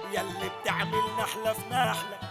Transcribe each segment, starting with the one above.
ياللي بتعمل نحلة في نحلة.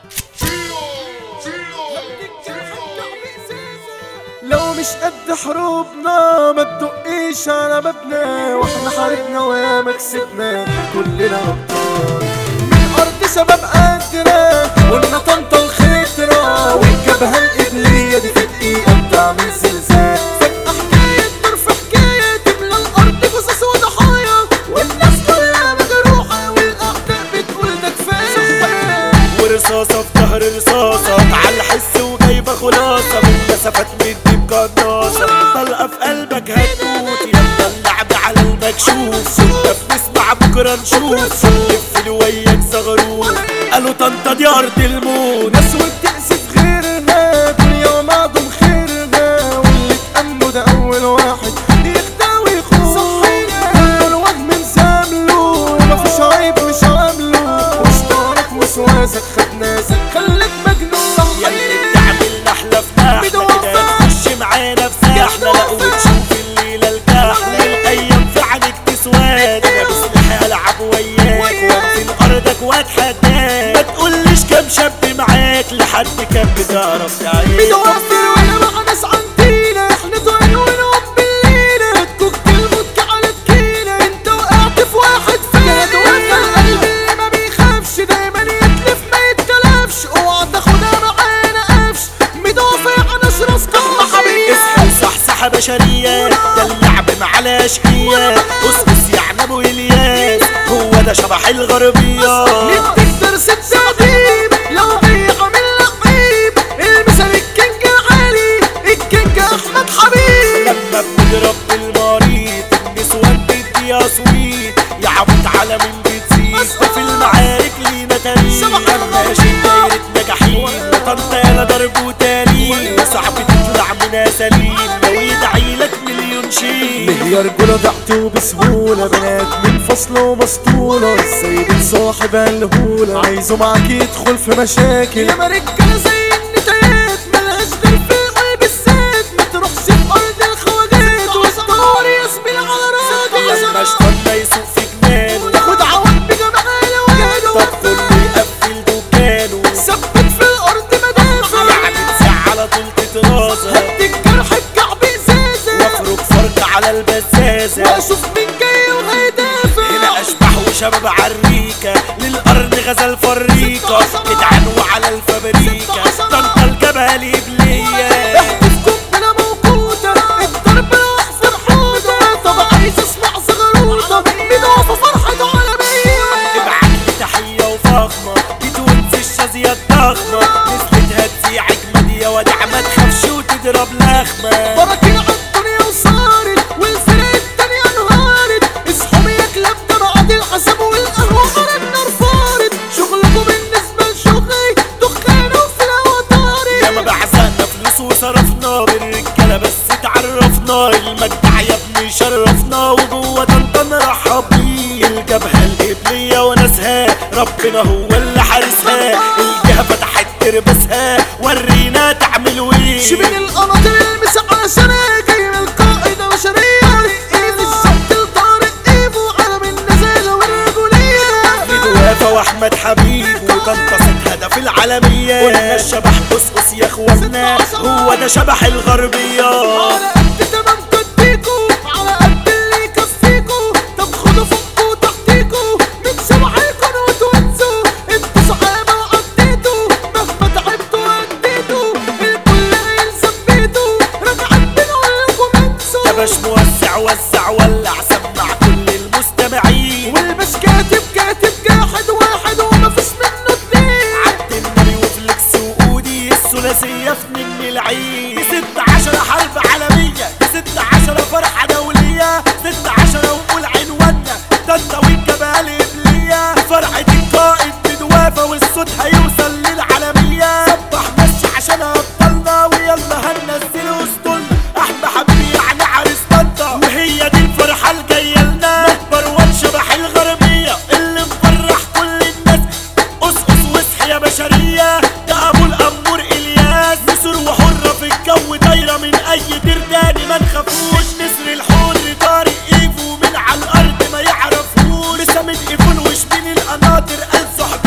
لو مش قد حروبنا ما تدقيش على بابنا، واحنا حاربنا وياما كسبنا كلنا ابطال. من ارض شباب قدنا قلنا طنطا الخطرة، والجبهة القبلية دي في دقيقة بتعمل زلزال. فجأة حكاية طرف حكاية تملى الارض قصص وضحايا، والناس كلها مجروحة والاعداء بتقول ده كفاية. ورصاصة في ظهر رصاصة على الحس وجايبة خلاصة من مسافات مدي بقناصة. طلقة في قلبك هتموت يلا اللعب على المكشوف، كنا بنسمع بكرة نشوف لف وياك زغروف. قالوا طنطا دي أرض الموت، ناس وبتقسف غيرنا دنيا ومعدوم خيرنا، واللي تأمنه ده أول واحد يخدع ويخون. صحينا كل الواد من زامله مفيش عيب مش عامله، وشطارك وسواسك خد ناسك خليك مجنون. ياللي بتعمل نحلة في نحلة كده تخش معانا في ساحنا. لا وتشوف الليلة الكحلة الأيام في عينك تسواد. أنا بسلاحي ألعب وياك وأنزل أرضك وأتحداك. ما تقوليش كام شاب معاك لحد كان بتعرف تعيش. بتوفر وانا مع ناس عندينا احنا طايرين ونقوم بالليلة. الكوكتيل فودكا على تكيلة انت وقعت في واحد فينا. دوافع القلب اللي ما بيخافش دايما يتلف ما يتلفش، اوعى تاخدها معانا قفش. مدافع ناس راس قمة حبيبي اصحى وصحصحة بشرية، ده اللعب مع الأشقية. قصقص يعني أبو إلياس هو ده شبح الغربية. نديك درس التعذيب لو ضيع من لعيب. المثل الكينج عالي الكينج احمد حبيب. لما بنضرب بالمريض النسوان بدي اصويت، يا عبط على مين بتزيد في المعارك لينا تاريخ. ماشي دايرة نجاحين وطنطا يالا ضرب وتاريخ. صعب تطلع منها سليم لو يدعيلك مليون شيء. يا رجولة ضعتوا بسهولة بنات من فصل ومسطولة، ازاي بتصاحب الهولة عايزه معاك يدخل في مشاكل. يا رجالة زي النتايات ملهاش غير في القلب الساد. ما تروحش في ارض الخواجات واستمر يسبيل على راجل. لما اشتنا يسوق في جنانه تاخد عوض بجمع الوانه. طب كله يقفل دكانه ثبت في الارض مدافع، يعني تسع على طول تترازة. هدي الجرح بكعب ازازة وافرك فرج على البزازة واشوف مين جاي وهيدافع. هنا اشبح وشباب عريكة للقرن غزل فريقة جدعان وعلى الفبريكة. طنطا الجبهة الإبلية احتف قنبلة موجودة الضرب الاحفر حودة. طب عايز اسمع زغروطة مدافع فرحة عالمية. ابعت لي تحية وفخمة دي تونس الشاذية الضخمة. نزلتها تذيع اجمد يا ودع ما تخافش وتضرب لخمة. براكين عالدنيا وصارت والفرق التانية انهارت. اصحابي يا كلاب ده بعد الحساب والقهوة غير النار فارت. شغلكوا بالنسبة لشغلي دخان وفي الهوا طارت. ياما بعزقنا فلوس وصرفنا بالرجالة بس اتعرفنا. المجدع يا ابني شرفنا وجوه طنطا نرحب بيه. الجبهة القبلية وناسها ربنا هو اللي حارسها. الجهة فتحت تربسها ورينا تعمل ويه. شبين القناطر المسا علشان جاي من القائدة بشرية. ايد الشط لطارق ايفو عالم النزالة والرجولية. دوافة واحمد حبيب وطنطا ست هدف العالمية. قلنا الشبح قصقص يا اخوانا هو ده شبح الغربية. على قد تمام تديكو على قد اللي يكفيكو. طب خدوا فوقكو تحتيكو من شبحكم وتونسوا. انتوا صحابة وعديتوا مهما تعبتوا واديتوا. الكل هيلزم بيتوا رجعت بنقولكم انسوا. يا باش موزع وزع ولع سمع كل المستمعين. والباش كاتب كاتب جاحد واحد ومفيش منه اتنين. عبد النبي وفليكس وقودي الثلاثية في نم العين. دي 16 حرب عالمية، دي 16 فرحة دولية. 16 ونقول عنوانا طنطا والجبهة الإبلية. فرحة القائد بدوافة والصوت هيوصل للعالمية. صبح مشي عشان أبطالنا ويلا هننزل وسطولنا. أحمد حبيبي يعني عريس طنطا وهي دي الفرحة الجاية لنا. نكبر ونشبح الغربية اللي مفرح كل الناس. قصقص واصحي يا بشرية ده أبو الأمور إلياس. نسر وحرة في الجو دايرة من أي دير تاني ما نخافوش. نسر الحر طارق إيفو من على الأرض ما يعرفوش. لسه من إيفون وش من القناطر قال صحبه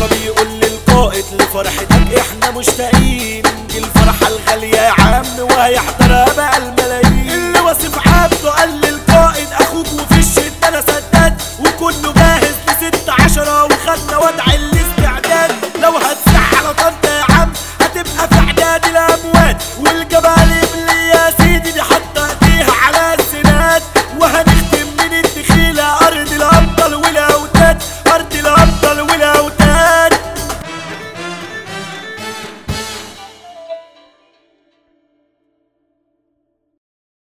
فبيقول للقائد لفرحتك احنا مشتاقين، دي الفرحة الغالية يا عم وهيحضرها بقى الملايين. اللي وصف عبده قال للقائد اخوك وفي الشدة انا سداد، وكله جاهز ل16 وخدنا وضع اللي